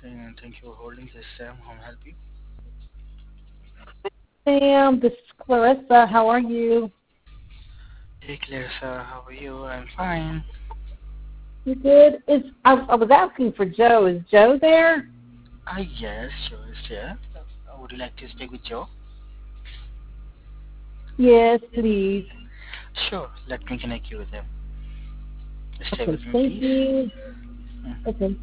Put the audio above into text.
Thank you for holding this, Sam. How may I help you? Sam, this is Clarissa. How are you? Hey, Clarissa, how are you? I'm fine. You good? I was asking for Joe. Is Joe there? Yes, Joe is here. Would you like to speak with Joe? Yes, please. Sure, let me connect you with him. Stay Okay, with me, thank please. you. Mm. Okay.